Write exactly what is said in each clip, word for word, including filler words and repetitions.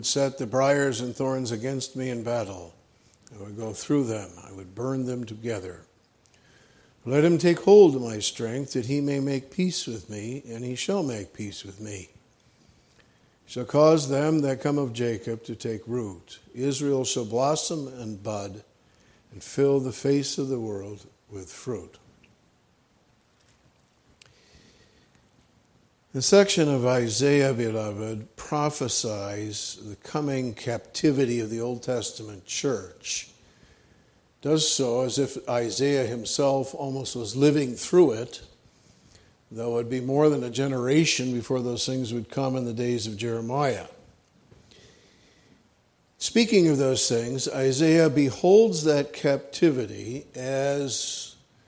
set the briars and thorns against me in battle. I would go through them. I would burn them together. Let him take hold of my strength, that he may make peace with me, and he shall make peace with me. He shall cause them that come of Jacob to take root. Israel shall blossom and bud, and fill the face of the world with fruit. The section of Isaiah, beloved, prophesies the coming captivity of the Old Testament church. It does so as if Isaiah himself almost was living through it, though it would be more than a generation before those things would come in the days of Jeremiah. Speaking of those things, Isaiah beholds that captivity as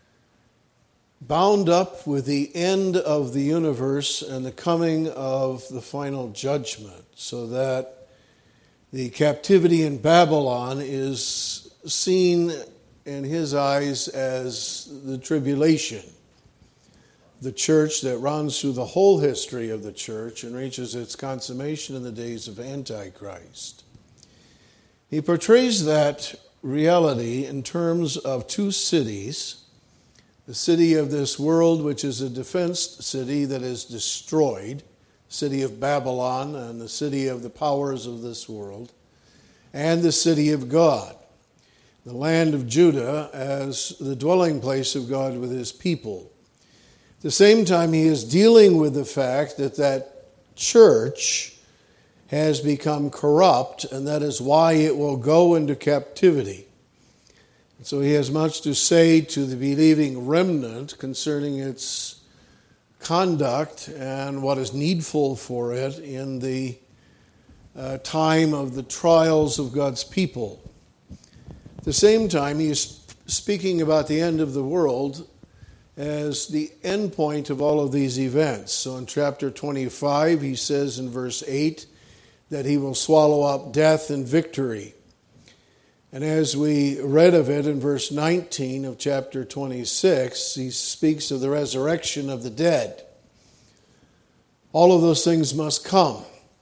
bound up with the end of the universe and the coming of the final judgment, so that the captivity in Babylon is seen in his eyes as the tribulation, the church that runs through the whole history of the church and reaches its consummation in the days of Antichrist. He portrays that reality in terms of two cities: the city of this world, which is a defenced city that is destroyed, the city of Babylon and the city of the powers of this world, and the city of God, the land of Judah as the dwelling place of God with his people. At the same time, he is dealing with the fact that that church has become corrupt, and that is why it will go into captivity. So he has much to say to the believing remnant concerning its conduct and what is needful for it in the uh, time of the trials of God's people. At the same time, he is speaking about the end of the world as the end point of all of these events. So in chapter twenty-five, he says in verse eight that he will swallow up death in victory. And as we read of it in verse nineteen of chapter twenty-six, he speaks of the resurrection of the dead. All of those things must come.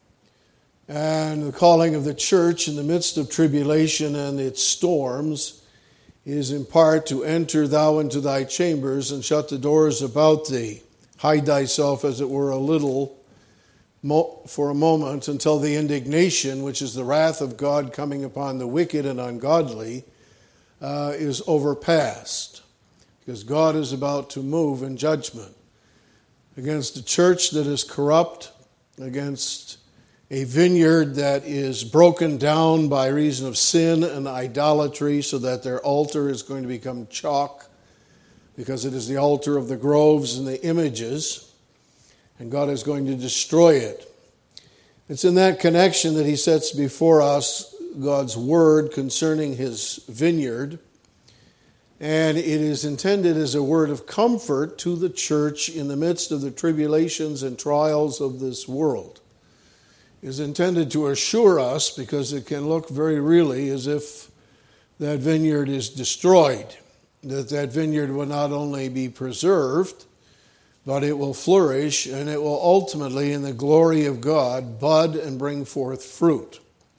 And the calling of the church in the midst of tribulation and its storms is in part to enter thou into thy chambers and shut the doors about thee. Hide thyself, as it were, a little for a moment until the indignation, which is the wrath of God coming upon the wicked and ungodly, uh, is overpassed. Because God is about to move in judgment against a church that is corrupt, against a vineyard that is broken down by reason of sin and idolatry, so that their altar is going to become chalk, because it is the altar of the groves and the images, and God is going to destroy it. It's in that connection that he sets before us God's word concerning his vineyard, and it is intended as a word of comfort to the church in the midst of the tribulations and trials of this world. It is intended to assure us, because it can look very really as if that vineyard is destroyed, that that vineyard will not only be preserved, but it will flourish, and it will ultimately, in the glory of God, bud and bring forth fruit.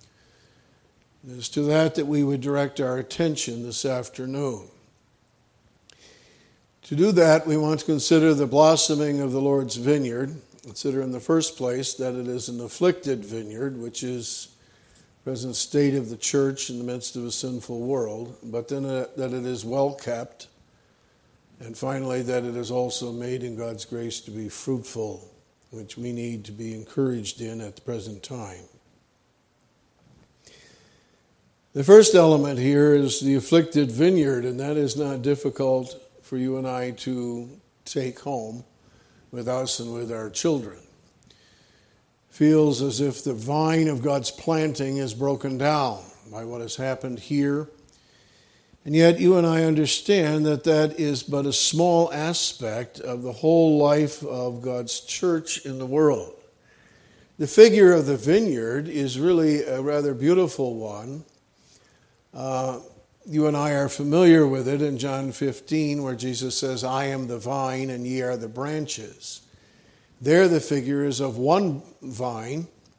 It is to that that we would direct our attention this afternoon. To do that, we want to consider the blossoming of the Lord's vineyard. Consider in the first place that it is an afflicted vineyard, which is the present state of the church in the midst of a sinful world, but then uh, that it is well kept. And finally, that it is also made in God's grace to be fruitful, which we need to be encouraged in at the present time. The first element here is the afflicted vineyard, and that is not difficult for you and I to take home with us and with our children. Feels as if the vine of God's planting is broken down by what has happened here. And yet you and I understand that that is but a small aspect of the whole life of God's church in the world. The figure of the vineyard is really a rather beautiful one. Uh, you and I are familiar with it in John fifteen, where Jesus says, I am the vine and ye are the branches. There the figure is of one vine,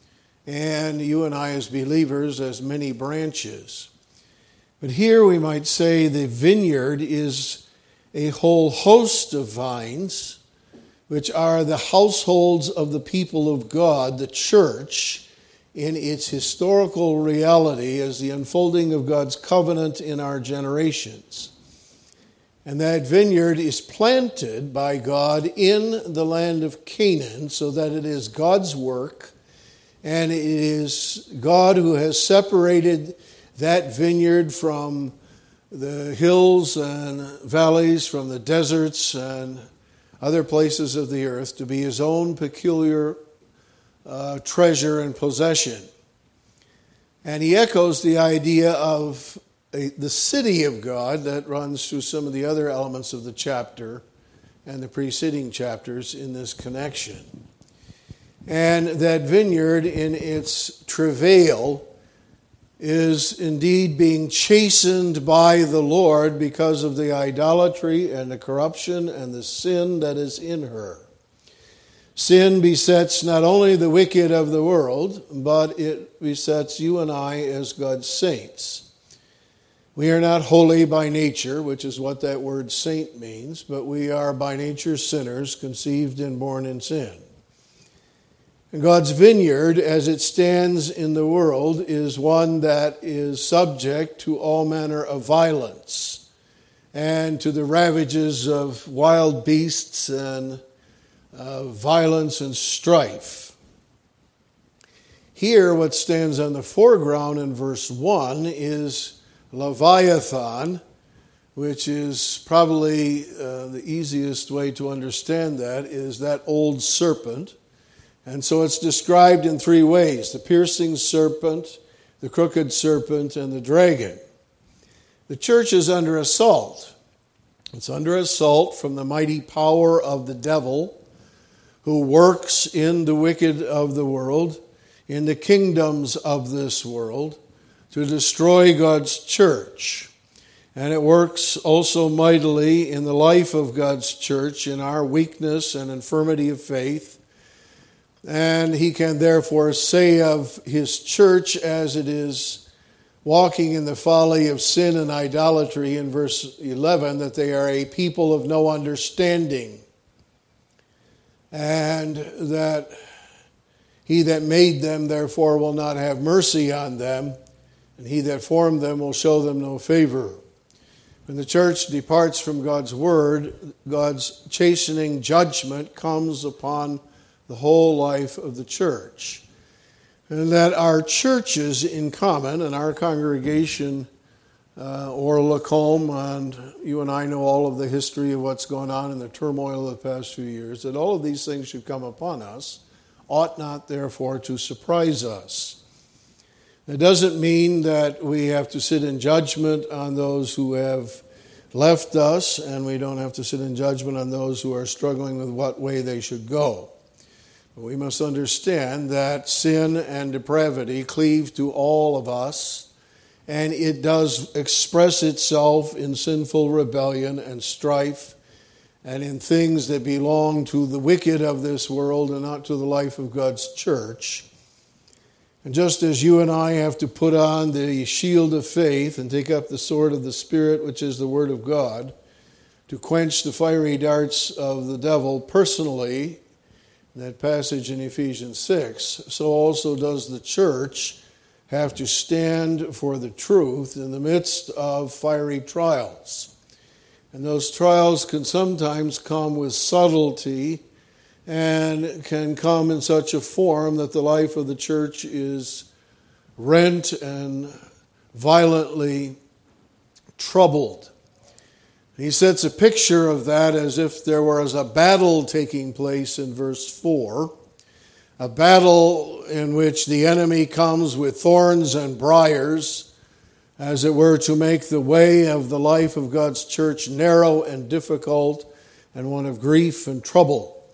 and you and I as believers as many branches. But here we might say the vineyard is a whole host of vines, which are the households of the people of God, the church, in its historical reality as the unfolding of God's covenant in our generations. And that vineyard is planted by God in the land of Canaan, so that it is God's work, and it is God who has separated that vineyard from the hills and valleys, from the deserts and other places of the earth, to be his own peculiar uh, treasure and possession. And he echoes the idea of a, the city of God that runs through some of the other elements of the chapter and the preceding chapters in this connection. And that vineyard in its travail is indeed being chastened by the Lord because of the idolatry and the corruption and the sin that is in her. Sin besets not only the wicked of the world, but it besets you and I as God's saints. We are not holy by nature, which is what that word saint means, but we are by nature sinners, conceived and born in sin. And God's vineyard, as it stands in the world, is one that is subject to all manner of violence and to the ravages of wild beasts and uh, violence and strife. Here, what stands on the foreground in verse one is Leviathan, which is probably uh, the easiest way to understand that, is that old serpent. And so it's described in three ways: the piercing serpent, the crooked serpent, and the dragon. The church is under assault. It's under assault from the mighty power of the devil, who works in the wicked of the world, in the kingdoms of this world, to destroy God's church. And it works also mightily in the life of God's church, in our weakness and infirmity of faith. And he can therefore say of his church, as it is walking in the folly of sin and idolatry in verse eleven, that they are a people of no understanding, and that he that made them therefore will not have mercy on them, and he that formed them will show them no favor. When the church departs from God's word, God's chastening judgment comes upon the whole life of the church. And that our churches in common, and our congregation, uh, or Lacombe, and you and I know all of the history of what's going on in the turmoil of the past few years, that all of these things should come upon us, ought not therefore to surprise us. It doesn't mean that we have to sit in judgment on those who have left us, and we don't have to sit in judgment on those who are struggling with what way they should go. But we must understand that sin and depravity cleave to all of us, and it does express itself in sinful rebellion and strife and in things that belong to the wicked of this world and not to the life of God's church. And just as you and I have to put on the shield of faith and take up the sword of the Spirit, which is the Word of God, to quench the fiery darts of the devil personally, that passage in Ephesians six, so also does the church have to stand for the truth in the midst of fiery trials. And those trials can sometimes come with subtlety and can come in such a form that the life of the church is rent and violently troubled. He sets a picture of that as if there was a battle taking place in verse four, a battle in which the enemy comes with thorns and briars, as it were, to make the way of the life of God's church narrow and difficult and one of grief and trouble.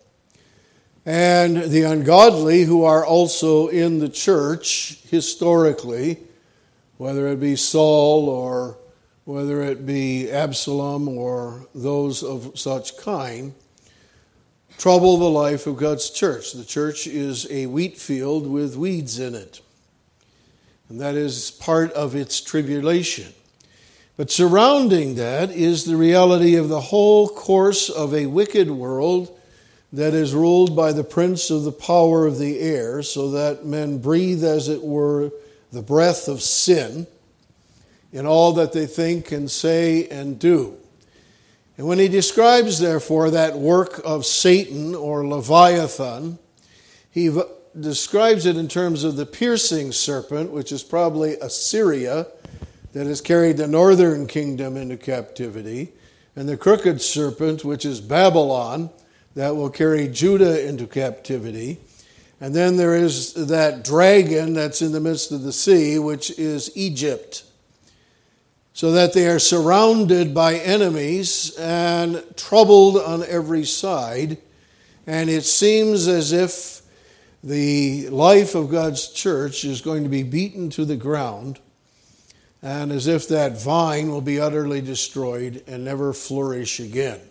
And the ungodly who are also in the church historically, whether it be Saul or whether it be Absalom or those of such kind, trouble the life of God's church. The church is a wheat field with weeds in it, and that is part of its tribulation. But surrounding that is the reality of the whole course of a wicked world that is ruled by the prince of the power of the air, so that men breathe, as it were, the breath of sin in all that they think and say and do. And when he describes, therefore, that work of Satan or Leviathan, he v- describes it in terms of the piercing serpent, which is probably Assyria, that has carried the northern kingdom into captivity, and the crooked serpent, which is Babylon, that will carry Judah into captivity. And then there is that dragon that's in the midst of the sea, which is Egypt. So that they are surrounded by enemies and troubled on every side. And it seems as if the life of God's church is going to be beaten to the ground, and as if that vine will be utterly destroyed and never flourish again.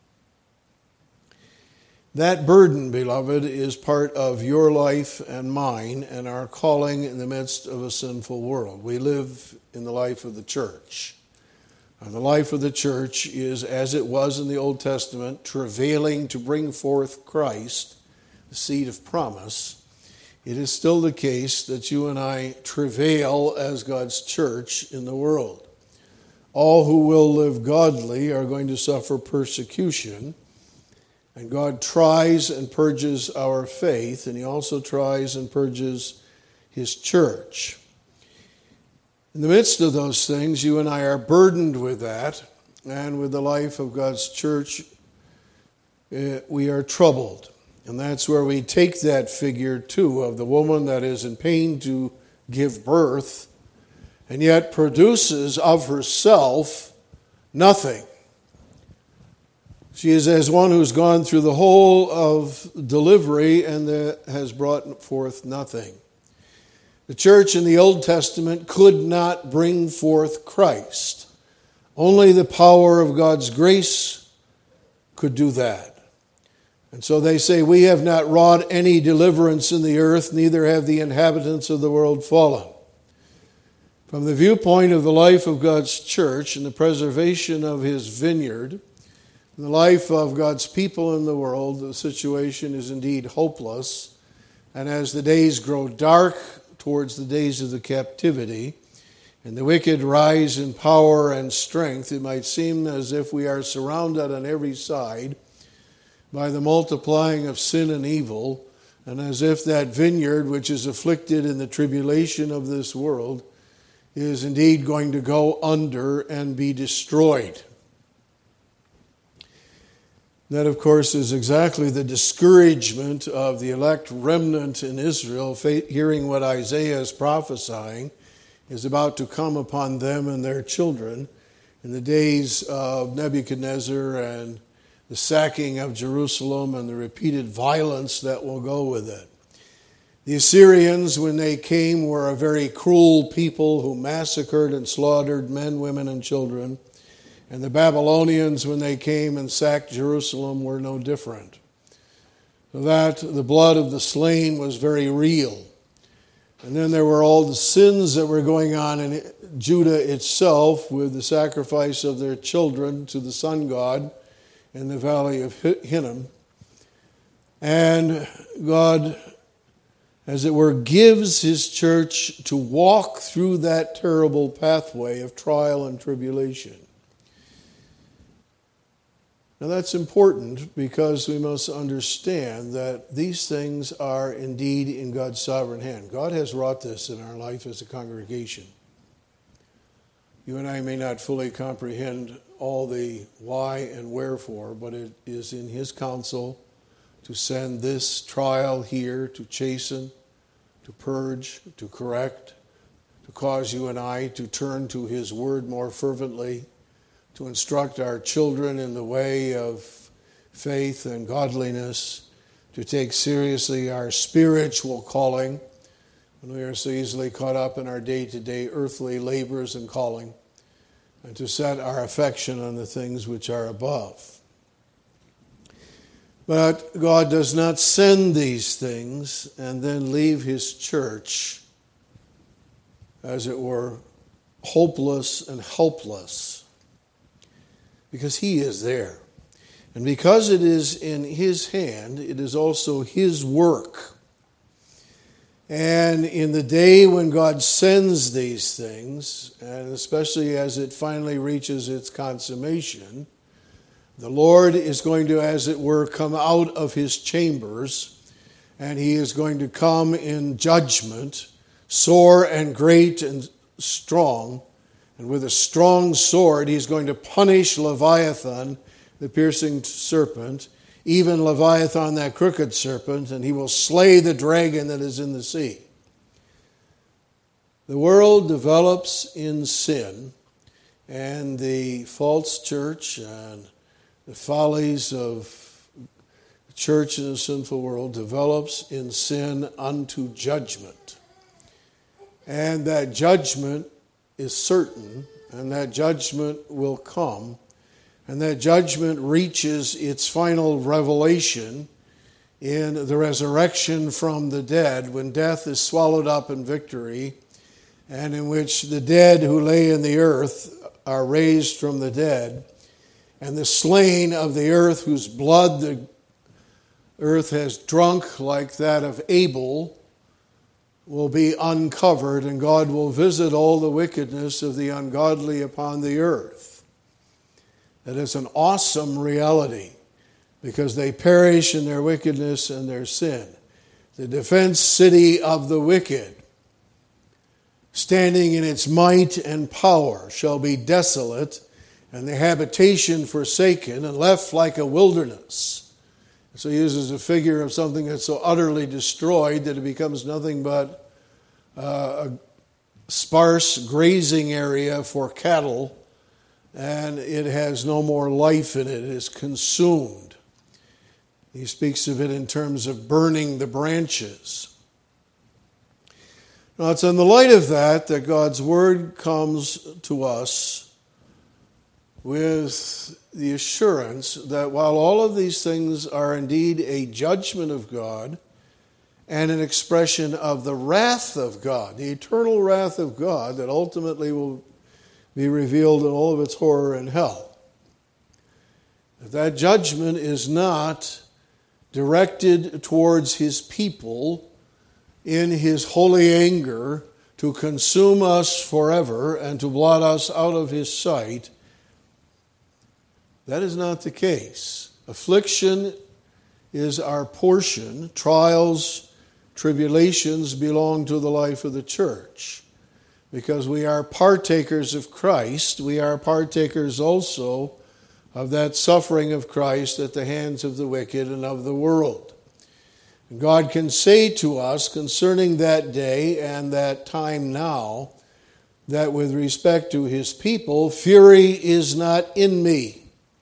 That burden, beloved, is part of your life and mine and our calling in the midst of a sinful world. We live in the life of the church. And the life of the church is, as it was in the Old Testament, travailing to bring forth Christ, the seed of promise. It is still the case that you and I travail as God's church in the world. All who will live godly are going to suffer persecution. And God tries and purges our faith, and he also tries and purges his church. In the midst of those things, you and I are burdened with that, and with the life of God's church, we are troubled. And that's where we take that figure, too, of the woman that is in pain to give birth, and yet produces of herself nothing. She is as one who's gone through the whole of delivery and has brought forth nothing. The church in the Old Testament could not bring forth Christ. Only the power of God's grace could do that. And so they say, we have not wrought any deliverance in the earth, neither have the inhabitants of the world fallen. From the viewpoint of the life of God's church and the preservation of his vineyard, the life of God's people in the world, the situation is indeed hopeless. And as the days grow dark towards the days of the captivity, and the wicked rise in power and strength, it might seem as if we are surrounded on every side by the multiplying of sin and evil, and as if that vineyard which is afflicted in the tribulation of this world is indeed going to go under and be destroyed. That, of course, is exactly the discouragement of the elect remnant in Israel, hearing what Isaiah is prophesying is about to come upon them and their children in the days of Nebuchadnezzar and the sacking of Jerusalem and the repeated violence that will go with it. The Assyrians, when they came, were a very cruel people who massacred and slaughtered men, women, and children. And the Babylonians, when they came and sacked Jerusalem, were no different. So that the blood of the slain was very real. And then there were all the sins that were going on in Judah itself with the sacrifice of their children to the sun god in the valley of Hinnom. And God, as it were, gives his church to walk through that terrible pathway of trial and tribulation. Now that's important because we must understand that these things are indeed in God's sovereign hand. God has wrought this in our life as a congregation. You and I may not fully comprehend all the why and wherefore, but it is in his counsel to send this trial here to chasten, to purge, to correct, to cause you and I to turn to his word more fervently, to instruct our children in the way of faith and godliness, to take seriously our spiritual calling when we are so easily caught up in our day-to-day earthly labors and calling, and to set our affection on the things which are above. But God does not send these things and then leave his church, as it were, hopeless and helpless, because he is there. And because it is in his hand, it is also his work. And in the day when God sends these things, and especially as it finally reaches its consummation, the Lord is going to, as it were, come out of his chambers, and he is going to come in judgment, sore and great and strong. And with a strong sword, he's going to punish Leviathan, the piercing serpent, even Leviathan, that crooked serpent, and he will slay the dragon that is in the sea. The world develops in sin, and the false church and the follies of the church in a sinful world develops in sin unto judgment. And that judgment is certain, and that judgment will come, and that judgment reaches its final revelation in the resurrection from the dead, when death is swallowed up in victory, and in which the dead who lay in the earth are raised from the dead, and the slain of the earth, whose blood the earth has drunk like that of Abel, will be uncovered, and God will visit all the wickedness of the ungodly upon the earth. That is an awesome reality, because they perish in their wickedness and their sin. The defense city of the wicked, standing in its might and power, shall be desolate, and the habitation forsaken and left like a wilderness. So he uses a figure of something that's so utterly destroyed that it becomes nothing but uh, a sparse grazing area for cattle, and it has no more life in it. It is consumed. He speaks of it in terms of burning the branches. Now, it's in the light of that that God's word comes to us with the assurance that while all of these things are indeed a judgment of God and an expression of the wrath of God, the eternal wrath of God that ultimately will be revealed in all of its horror in hell, that judgment is not directed towards his people in his holy anger to consume us forever and to blot us out of his sight. That is not the case. Affliction is our portion. Trials, tribulations belong to the life of the church. Because we are partakers of Christ, we are partakers also of that suffering of Christ at the hands of the wicked and of the world. And God can say to us concerning that day and that time now, that with respect to his people, fury is not in me.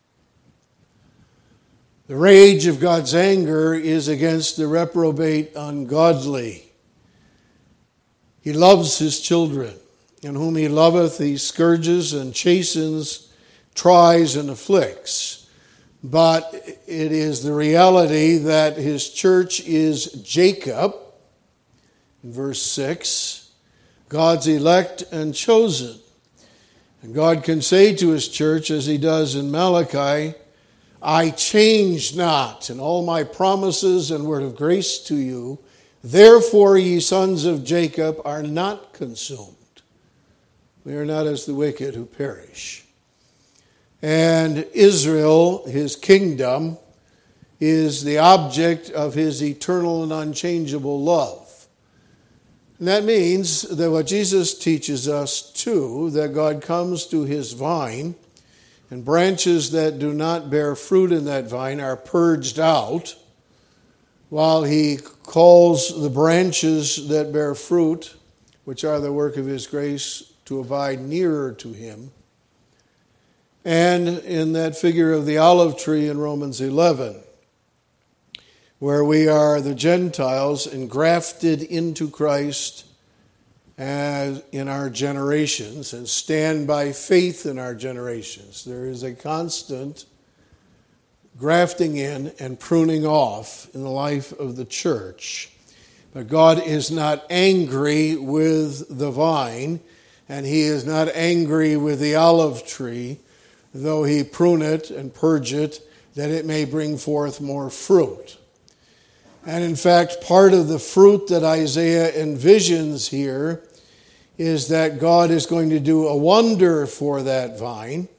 The rage of God's anger is against the reprobate ungodly. He loves his children, and whom he loveth he scourges and chastens, tries and afflicts. But it is the reality that his church is Jacob, in verse six, God's elect and chosen. And God can say to his church, as he does in Malachi, I change not, in all my promises and word of grace to you. Therefore, ye sons of Jacob are not consumed. We are not as the wicked who perish. And Israel, his kingdom, is the object of his eternal and unchangeable love. And that means that what Jesus teaches us too, that God comes to his vine, and branches that do not bear fruit in that vine are purged out, while he calls the branches that bear fruit, which are the work of his grace, to abide nearer to him. And in that figure of the olive tree in Romans eleven, where we are the Gentiles engrafted into Christ as in our generations and stand by faith in our generations. There is a constant grafting in and pruning off in the life of the church. But God is not angry with the vine, and he is not angry with the olive tree, though he prune it and purge it, that it may bring forth more fruit. And in fact, part of the fruit that Isaiah envisions here is that God is going to do a wonder for that vine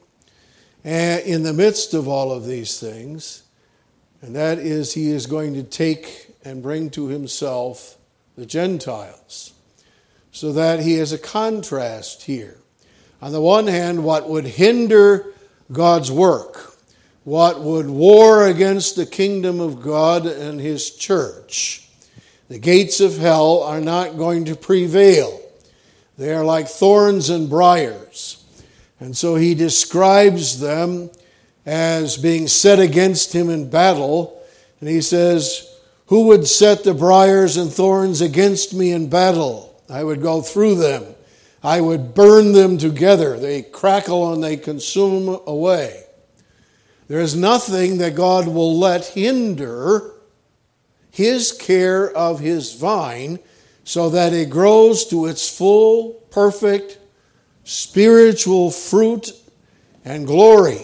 in the midst of all of these things. And that is, he is going to take and bring to himself the Gentiles. So that he has a contrast here. On the one hand, what would hinder God's work, what would war against the kingdom of God and his church. The gates of hell are not going to prevail. They are like thorns and briars. And so he describes them as being set against him in battle. And he says, who would set the briars and thorns against me in battle? I would go through them. I would burn them together. They crackle and they consume away. There is nothing that God will let hinder his care of his vine so that it grows to its full, perfect, spiritual fruit and glory.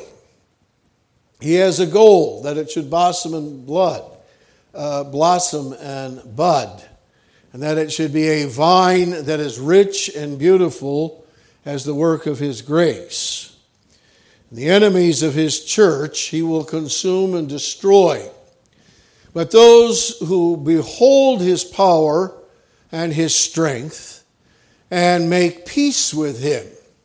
He has a goal that it should blossom and blood, uh, blossom and bud, and that it should be a vine that is rich and beautiful as the work of his grace. The enemies of his church he will consume and destroy. But those who behold his power and his strength and make peace with him,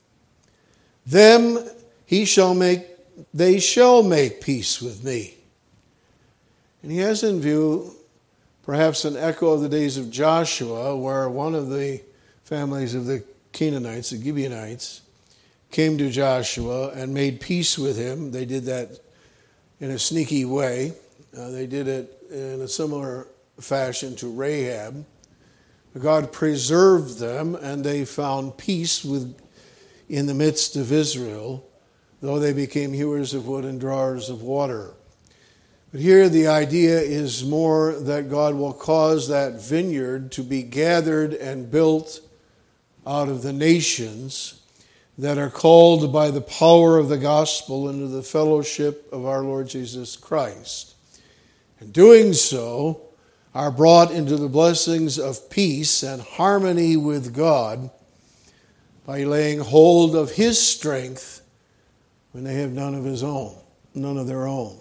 them he shall make, they shall make peace with me. And he has in view perhaps an echo of the days of Joshua, where one of the families of the Canaanites, the Gibeonites, came to Joshua and made peace with him. They did that in a sneaky way. Uh, they did it in a similar fashion to Rahab. God preserved them, and they found peace with, in the midst of Israel, though they became hewers of wood and drawers of water. But here the idea is more that God will cause that vineyard to be gathered and built out of the nations that are called by the power of the gospel into the fellowship of our Lord Jesus Christ. And doing so, are brought into the blessings of peace and harmony with God by laying hold of his strength when they have none of his own, none of their own.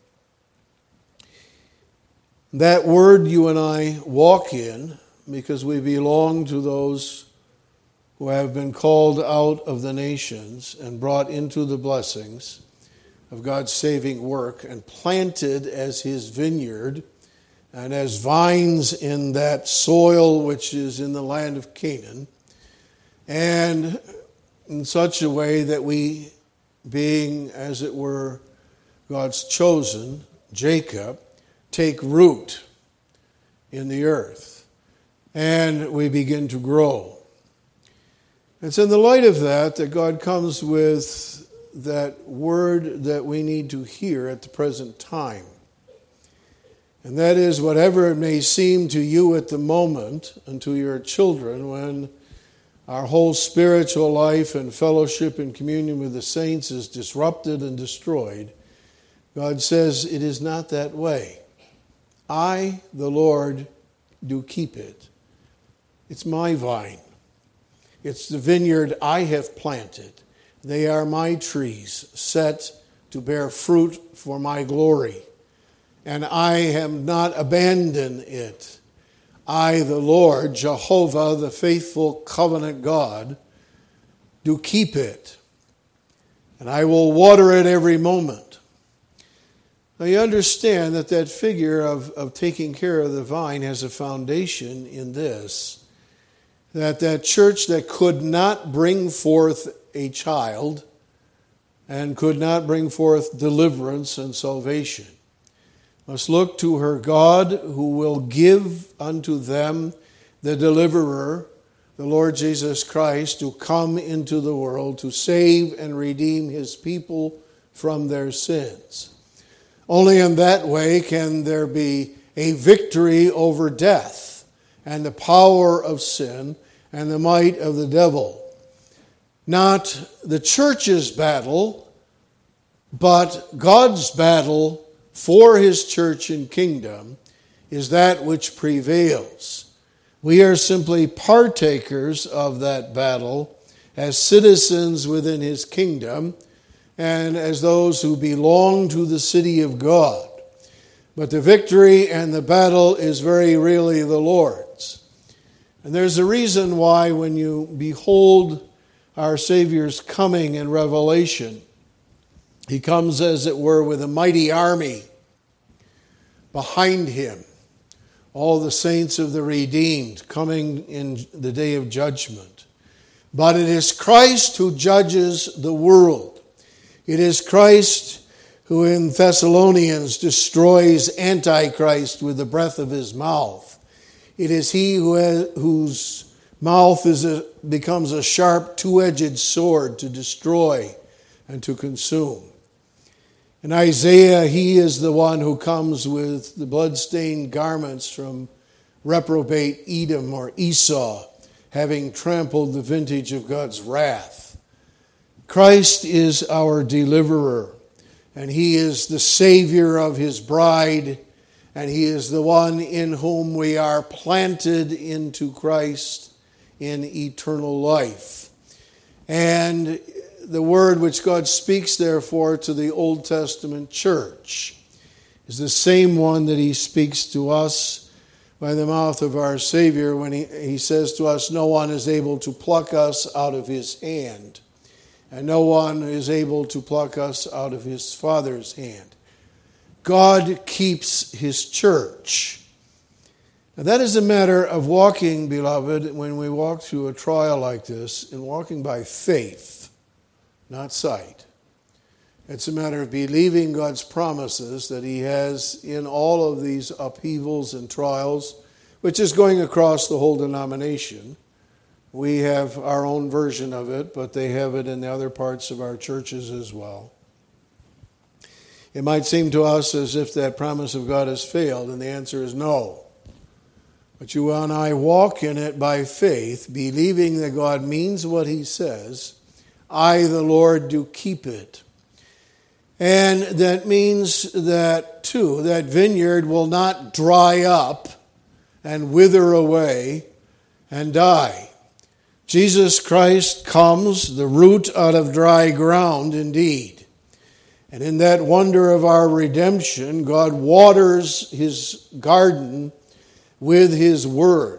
That word you and I walk in because we belong to those who have been called out of the nations and brought into the blessings of God's saving work and planted as his vineyard and as vines in that soil which is in the land of Canaan, and in such a way that we, being, as it were, God's chosen, Jacob, take root in the earth, and we begin to grow. It's in the light of that that God comes with that word that we need to hear at the present time. And that is, whatever it may seem to you at the moment and to your children, when our whole spiritual life and fellowship and communion with the saints is disrupted and destroyed, God says, it is not that way. I, the Lord, do keep it. It's my vine. It's the vineyard I have planted. They are my trees, set to bear fruit for my glory. And I have not abandoned it. I, the Lord, Jehovah, the faithful covenant God, do keep it. And I will water it every moment. Now you understand that that figure of, of taking care of the vine has a foundation in this. That that church that could not bring forth a child and could not bring forth deliverance and salvation must look to her God, who will give unto them the deliverer, the Lord Jesus Christ, to come into the world to save and redeem his people from their sins. Only in that way can there be a victory over death and the power of sin and the might of the devil. Not the church's battle, but God's battle for his church and kingdom is that which prevails. We are simply partakers of that battle as citizens within his kingdom and as those who belong to the city of God. But the victory and the battle is very really the Lord's. And there's a reason why when you behold our Savior's coming in Revelation, he comes, as it were, with a mighty army behind him. All the saints of the redeemed coming in the day of judgment. But it is Christ who judges the world. It is Christ who in Thessalonians destroys Antichrist with the breath of his mouth. It is he who has, whose mouth is a, becomes a sharp two-edged sword to destroy and to consume. In Isaiah, he is the one who comes with the blood-stained garments from reprobate Edom or Esau, having trampled the vintage of God's wrath. Christ is our deliverer, and he is the Savior of his bride, and he is the one in whom we are planted into Christ in eternal life. And the word which God speaks, therefore, to the Old Testament church is the same one that he speaks to us by the mouth of our Savior when he, he says to us, no one is able to pluck us out of his hand, and no one is able to pluck us out of his Father's hand. God keeps his church. Now, that is a matter of walking, beloved, when we walk through a trial like this, and walking by faith, not sight. It's a matter of believing God's promises that he has in all of these upheavals and trials, which is going across the whole denomination. We have our own version of it, but they have it in the other parts of our churches as well. It might seem to us as if that promise of God has failed, and the answer is no. But you and I walk in it by faith, believing that God means what he says. I, the Lord, do keep it. And that means that, too, that vineyard will not dry up and wither away and die. Jesus Christ comes, the root out of dry ground indeed. And in that wonder of our redemption, God waters his garden with his word.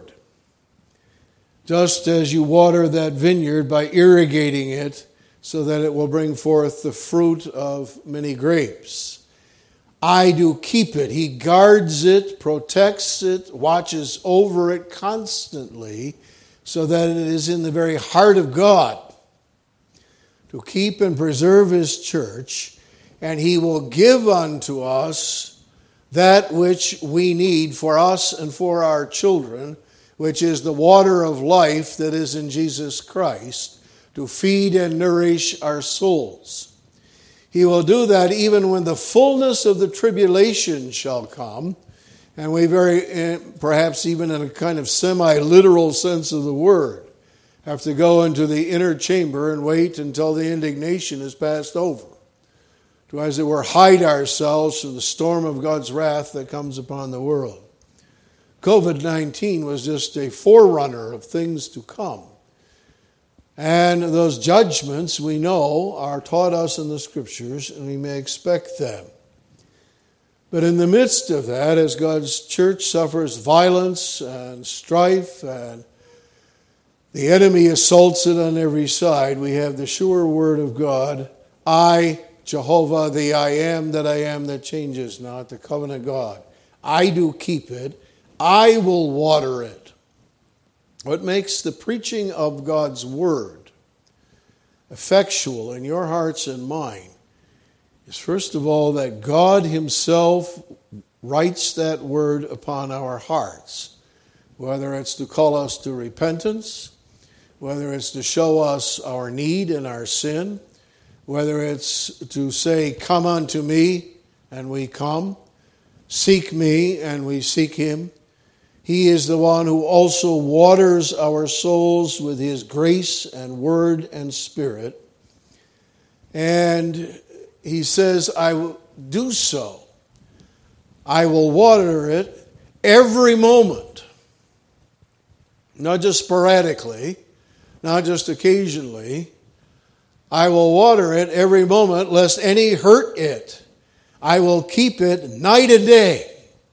Just as you water that vineyard by irrigating it so that it will bring forth the fruit of many grapes. I do keep it. He guards it, protects it, watches over it constantly so that it is in the very heart of God to keep and preserve his church, and he will give unto us that which we need for us and for our children, which is the water of life that is in Jesus Christ, to feed and nourish our souls. He will do that even when the fullness of the tribulation shall come, and we very, perhaps even in a kind of semi-literal sense of the word, have to go into the inner chamber and wait until the indignation is passed over, to, as it were, hide ourselves from the storm of God's wrath that comes upon the world. covid nineteen was just a forerunner of things to come. And those judgments, we know, are taught us in the Scriptures, and we may expect them. But in the midst of that, as God's church suffers violence and strife, and the enemy assaults it on every side, we have the sure word of God, I, Jehovah, the I am that I am that changes not, the covenant God. I do keep it. I will water it. What makes the preaching of God's word effectual in your hearts and mine is, first of all, that God himself writes that word upon our hearts, whether it's to call us to repentance, whether it's to show us our need and our sin, whether it's to say, come unto me, and we come. Seek me, and we seek him. He is the one who also waters our souls with his grace and word and spirit. And he says, I will do so. I will water it every moment. Not just sporadically, not just occasionally. I will water it every moment, lest any hurt it. I will keep it night and day.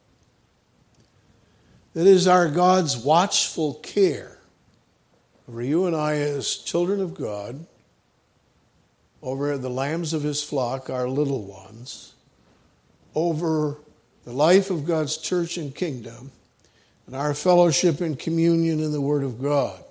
It is our God's watchful care over you and I as children of God, over the lambs of his flock, our little ones, over the life of God's church and kingdom, and our fellowship and communion in the Word of God.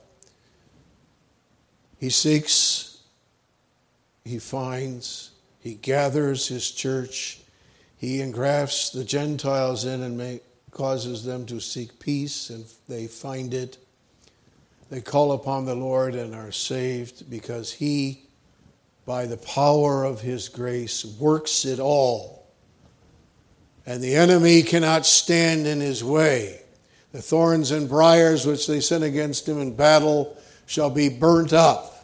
He seeks, he finds, he gathers his church, he engrafts the Gentiles in and make, causes them to seek peace, and they find it. They call upon the Lord and are saved because he, by the power of his grace, works it all. And the enemy cannot stand in his way. The thorns and briars which they sent against him in battle shall be burnt up.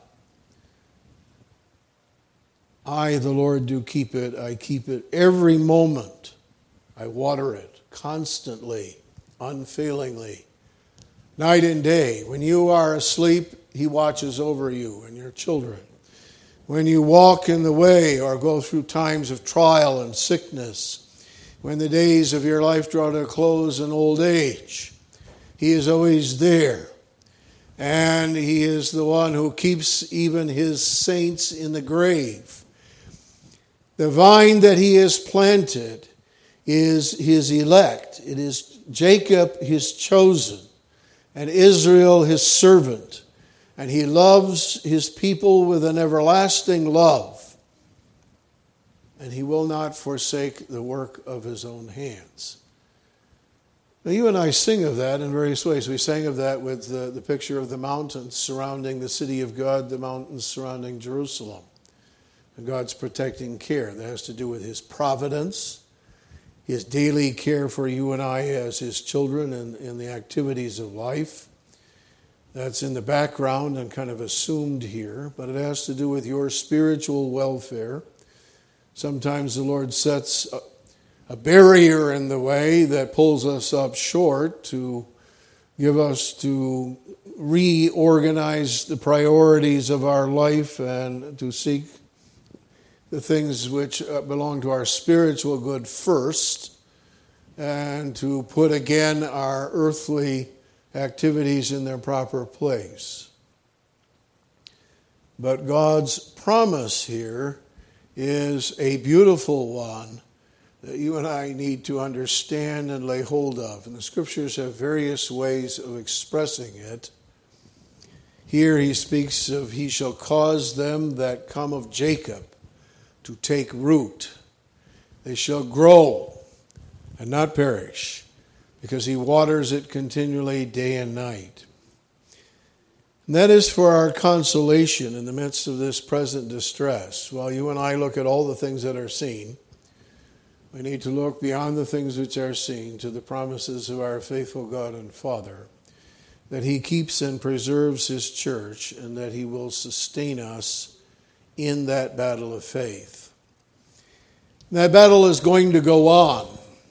I, the Lord, do keep it. I keep it every moment. I water it constantly, unfailingly, night and day. When you are asleep, he watches over you and your children. When you walk in the way or go through times of trial and sickness, when the days of your life draw to a close in old age, he is always there. And he is the one who keeps even his saints in the grave. The vine that he has planted is his elect. It is Jacob his chosen, and Israel his servant. And he loves his people with an everlasting love. And he will not forsake the work of his own hands. Now, you and I sing of that in various ways. We sang of that with the, the picture of the mountains surrounding the city of God, the mountains surrounding Jerusalem. And God's protecting care. That has to do with his providence, his daily care for you and I as his children and in the activities of life. That's in the background and kind of assumed here, but it has to do with your spiritual welfare. Sometimes the Lord sets a, a barrier in the way that pulls us up short to give us to reorganize the priorities of our life and to seek the things which belong to our spiritual good first, and to put again our earthly activities in their proper place. But God's promise here is a beautiful one that you and I need to understand and lay hold of. And the scriptures have various ways of expressing it. Here he speaks of, he shall cause them that come of Jacob to take root. They shall grow and not perish, because he waters it continually day and night. And that is for our consolation in the midst of this present distress. While you and I look at all the things that are seen, we need to look beyond the things which are seen to the promises of our faithful God and Father, that he keeps and preserves his church, and that he will sustain us in that battle of faith. And that battle is going to go on.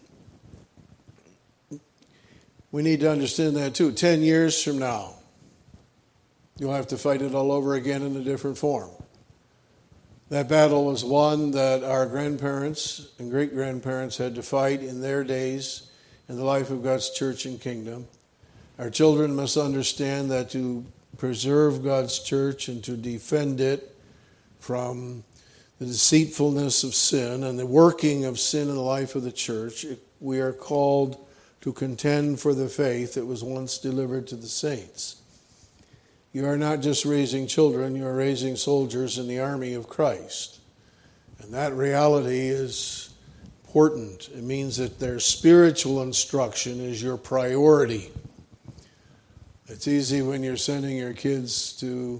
We need to understand that too. Ten years from now, you'll have to fight it all over again in a different form. That battle was one that our grandparents and great-grandparents had to fight in their days in the life of God's church and kingdom. Our children must understand that to preserve God's church and to defend it from the deceitfulness of sin and the working of sin in the life of the church, we are called to contend for the faith that was once delivered to the saints. You are not just raising children, you are raising soldiers in the army of Christ. And that reality is important. It means that their spiritual instruction is your priority. It's easy when you're sending your kids to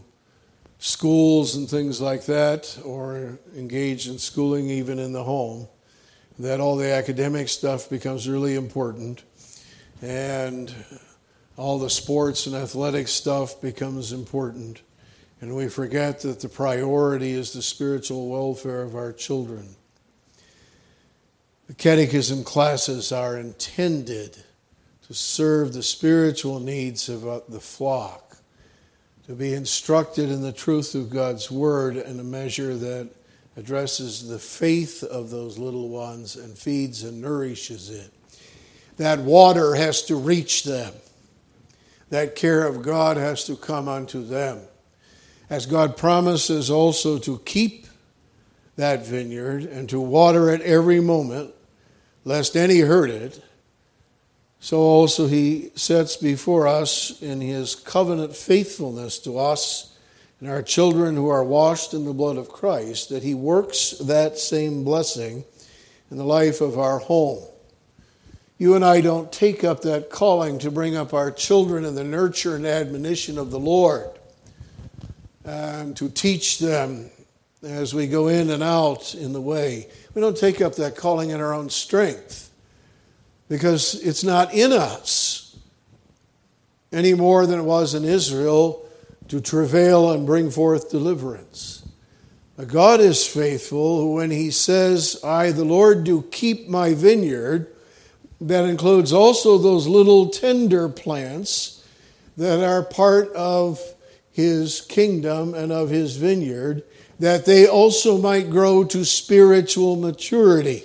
schools and things like that, or engaged in schooling even in the home, that all the academic stuff becomes really important, and all the sports and athletic stuff becomes important, and we forget that the priority is the spiritual welfare of our children. The catechism classes are intended to serve the spiritual needs of the flock, to be instructed in the truth of God's Word in a measure that addresses the faith of those little ones and feeds and nourishes it. That water has to reach them. That care of God has to come unto them. As God promises also to keep that vineyard and to water it every moment, lest any hurt it, so also he sets before us in his covenant faithfulness to us and our children who are washed in the blood of Christ, that he works that same blessing in the life of our home. You and I don't take up that calling to bring up our children in the nurture and admonition of the Lord, and to teach them as we go in and out in the way. We don't take up that calling in our own strength, because it's not in us any more than it was in Israel to travail and bring forth deliverance. But God is faithful, who when he says, I, the Lord, do keep my vineyard, that includes also those little tender plants that are part of his kingdom and of his vineyard, that they also might grow to spiritual maturity.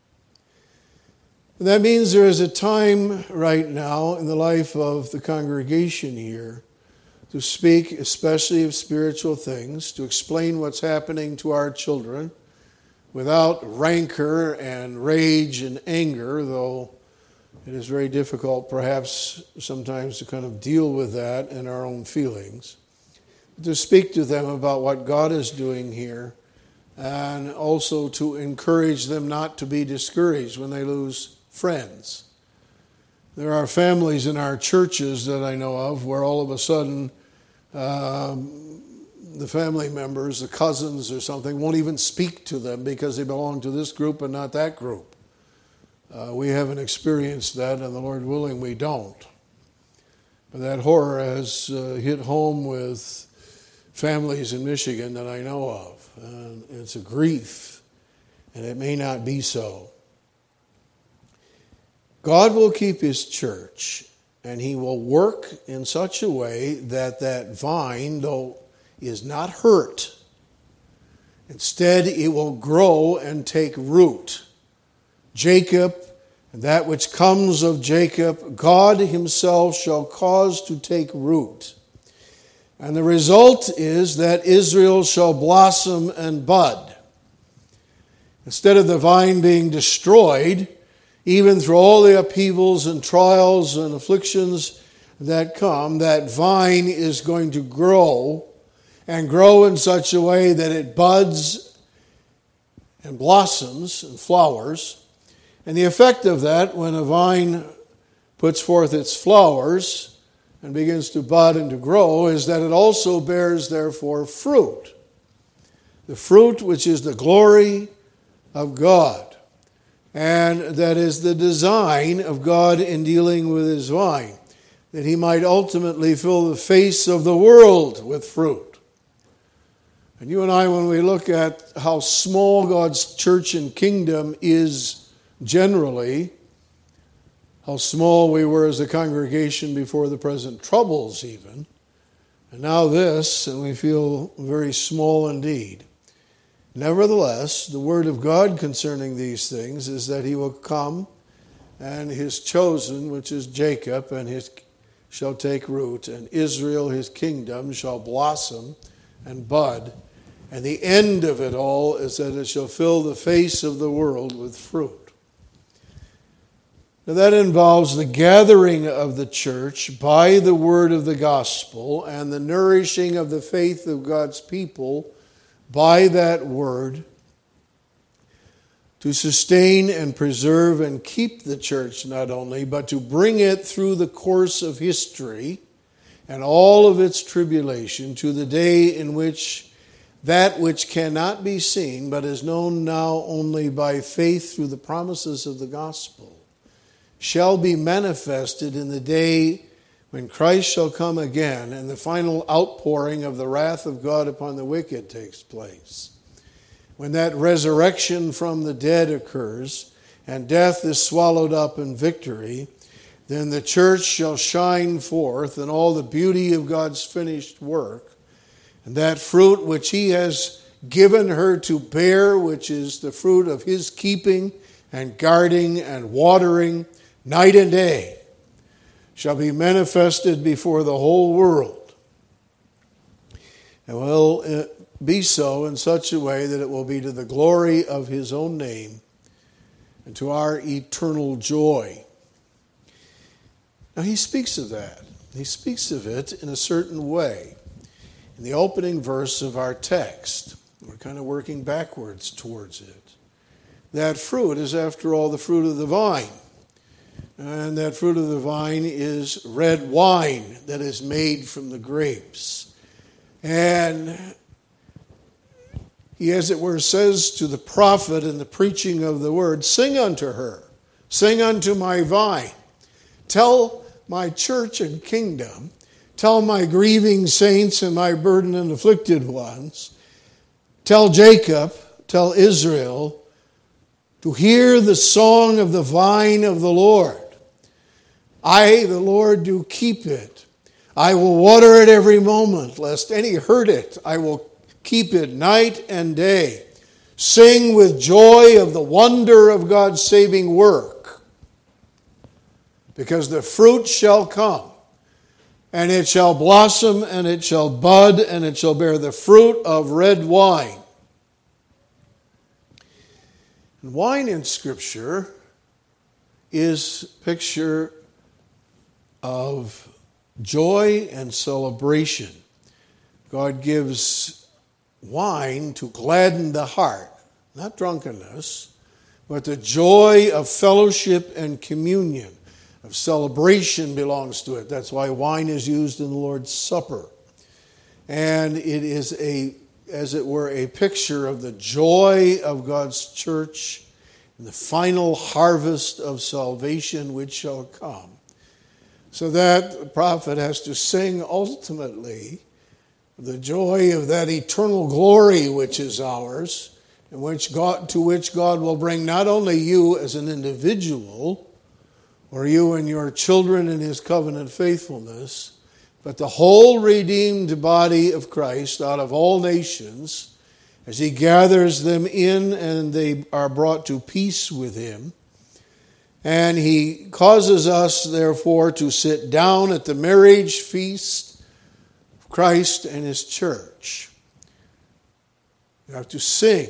And that means there is a time right now in the life of the congregation here to speak especially of spiritual things, to explain what's happening to our children without rancor and rage and anger, though it is very difficult perhaps sometimes to kind of deal with that in our own feelings. To speak to them about what God is doing here, and also to encourage them not to be discouraged when they lose friends. There are families in our churches that I know of where all of a sudden um, the family members, the cousins or something, won't even speak to them because they belong to this group and not that group. Uh, we haven't experienced that, and the Lord willing, we don't. But that horror has uh, hit home with families in Michigan that I know of. And it's a grief, and it may not be so. God will keep his church, and he will work in such a way that that vine, though is not hurt, instead it will grow and take root. Jacob, and that which comes of Jacob, God himself shall cause to take root. And the result is that Israel shall blossom and bud. Instead of the vine being destroyed, even through all the upheavals and trials and afflictions that come, that vine is going to grow and grow in such a way that it buds and blossoms and flowers. And the effect of that, when a vine puts forth its flowers and begins to bud and to grow, is that it also bears, therefore, fruit. The fruit which is the glory of God. And that is the design of God in dealing with his vine, that he might ultimately fill the face of the world with fruit. And you and I, when we look at how small God's church and kingdom is generally, how small we were as a congregation before the present troubles even, and now this, and we feel very small indeed. Nevertheless, the word of God concerning these things is that he will come, and his chosen, which is Jacob, and his shall take root, and Israel, his kingdom, shall blossom and bud. And the end of it all is that it shall fill the face of the world with fruit. Now that involves the gathering of the church by the word of the gospel and the nourishing of the faith of God's people by that word to sustain and preserve and keep the church not only, but to bring it through the course of history and all of its tribulation to the day in which that which cannot be seen, but is known now only by faith through the promises of the gospel, shall be manifested in the day when Christ shall come again and the final outpouring of the wrath of God upon the wicked takes place. When that resurrection from the dead occurs and death is swallowed up in victory, then the church shall shine forth in all the beauty of God's finished work, and that fruit which he has given her to bear, which is the fruit of his keeping and guarding and watering night and day, shall be manifested before the whole world, and will be so in such a way that it will be to the glory of his own name and to our eternal joy. Now he speaks of that. He speaks of it in a certain way. In the opening verse of our text, we're kind of working backwards towards it. That fruit is, after all, the fruit of the vine. And that fruit of the vine is red wine that is made from the grapes. And he, as it were, says to the prophet in the preaching of the word, sing unto her, sing unto my vine. Tell my church and kingdom, tell my grieving saints and my burdened and afflicted ones, tell Jacob, tell Israel, to hear the song of the vine of the Lord. I, the Lord, do keep it. I will water it every moment, lest any hurt it. I will keep it night and day. Sing with joy of the wonder of God's saving work, because the fruit shall come, and it shall blossom, and it shall bud, and it shall bear the fruit of red wine. And wine in Scripture is a picture of joy and celebration. God gives wine to gladden the heart, not drunkenness, but the joy of fellowship and communion, of celebration belongs to it. That's why wine is used in the Lord's Supper. And it is a, as it were, a picture of the joy of God's church and the final harvest of salvation which shall come. So that the prophet has to sing ultimately the joy of that eternal glory which is ours, and which God, to which God will bring not only you as an individual, or you and your children in his covenant faithfulness, but the whole redeemed body of Christ out of all nations, as he gathers them in and they are brought to peace with him. And he causes us, therefore, to sit down at the marriage feast of Christ and his church. You have to sing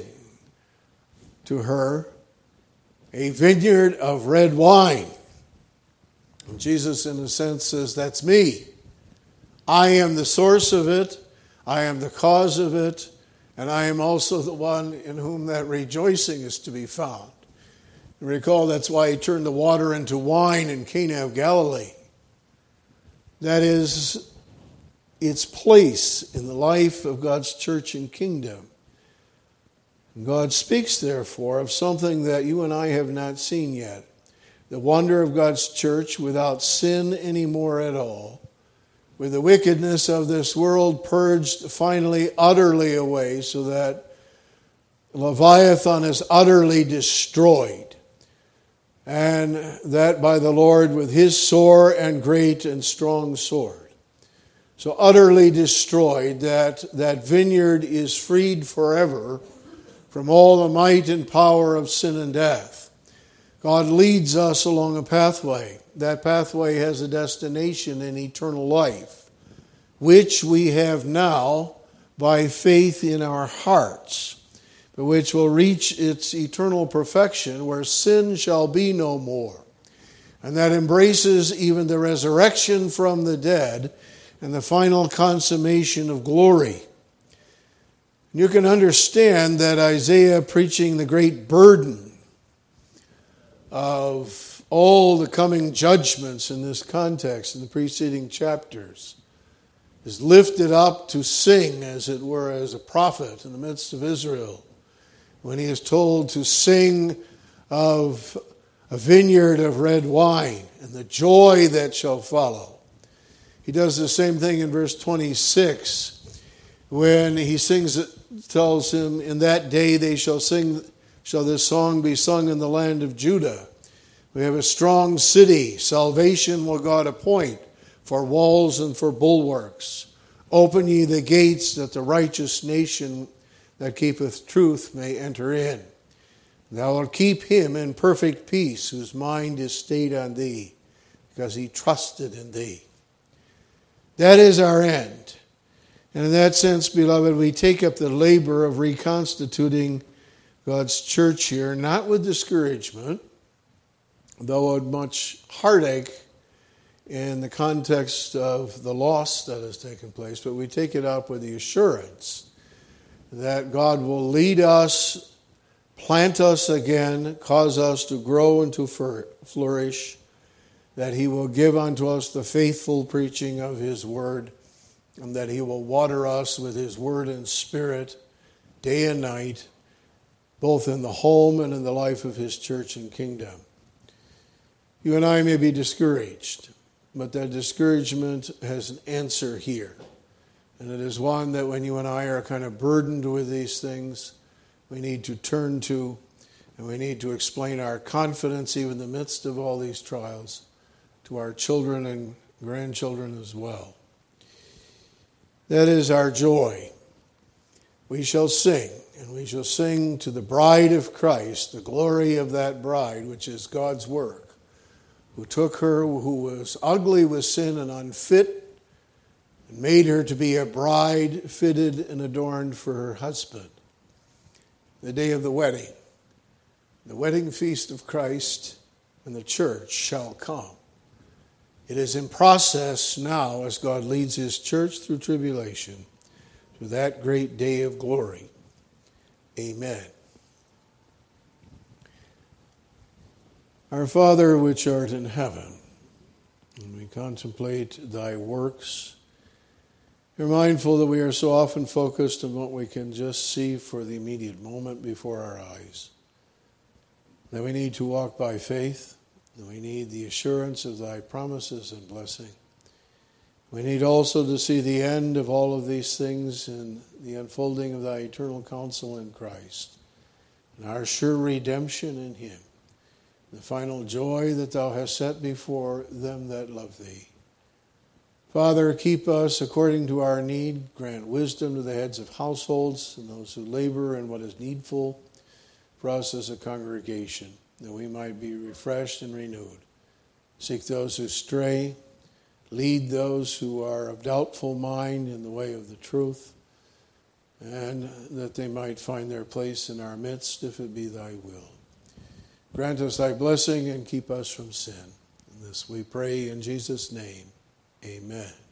to her a vineyard of red wine. And Jesus, in a sense, says, that's me. I am the source of it. I am the cause of it. And I am also the one in whom that rejoicing is to be found. Recall, that's why he turned the water into wine in Cana of Galilee. That is its place in the life of God's church and kingdom. God speaks, therefore, of something that you and I have not seen yet. The wonder of God's church without sin anymore at all, with the wickedness of this world purged finally utterly away, so that Leviathan is utterly destroyed. And that by the Lord with his sore and great and strong sword. So utterly destroyed that that vineyard is freed forever from all the might and power of sin and death. God leads us along a pathway. That pathway has a destination in eternal life, which we have now by faith in our hearts, but which will reach its eternal perfection where sin shall be no more. And that embraces even the resurrection from the dead and the final consummation of glory. You can understand that Isaiah, preaching the great burden of all the coming judgments in this context, in the preceding chapters, is lifted up to sing, as it were, as a prophet in the midst of Israel, when he is told to sing of a vineyard of red wine and the joy that shall follow. He does the same thing in verse twenty-six, when he sings, it tells him, in that day they shall sing, shall this song be sung in the land of Judah. We have a strong city. Salvation will God appoint for walls and for bulwarks. Open ye the gates, that the righteous nation that keepeth truth may enter in. Thou wilt keep him in perfect peace, whose mind is stayed on thee, because he trusted in thee. That is our end. And in that sense, beloved, we take up the labor of reconstituting God's church here, not with discouragement, though with much heartache in the context of the loss that has taken place, but we take it up with the assurance that God will lead us, plant us again, cause us to grow and to flourish, that he will give unto us the faithful preaching of his word, and that he will water us with his word and spirit day and night, both in the home and in the life of his church and kingdom. You and I may be discouraged, but that discouragement has an answer here. And it is one that when you and I are kind of burdened with these things, we need to turn to, and we need to explain our confidence, even in the midst of all these trials, to our children and grandchildren as well. That is our joy. We shall sing, and we shall sing to the bride of Christ, the glory of that bride, which is God's work, who took her who was ugly with sin and unfit, and made her to be a bride fitted and adorned for her husband. The day of the wedding, the wedding feast of Christ and the church shall come. It is in process now as God leads his church through tribulation to that great day of glory. Amen. Our Father which art in heaven, when we contemplate thy works, we're mindful that we are so often focused on what we can just see for the immediate moment before our eyes, that we need to walk by faith, that we need the assurance of thy promises and blessing. We need also to see the end of all of these things in the unfolding of thy eternal counsel in Christ, and our sure redemption in him, the final joy that thou hast set before them that love thee. Father, keep us according to our need. Grant wisdom to the heads of households and those who labor in what is needful for us as a congregation, that we might be refreshed and renewed. Seek those who stray. Lead those who are of doubtful mind in the way of the truth, and that they might find their place in our midst if it be thy will. Grant us thy blessing and keep us from sin. And this we pray in Jesus' name. Amen.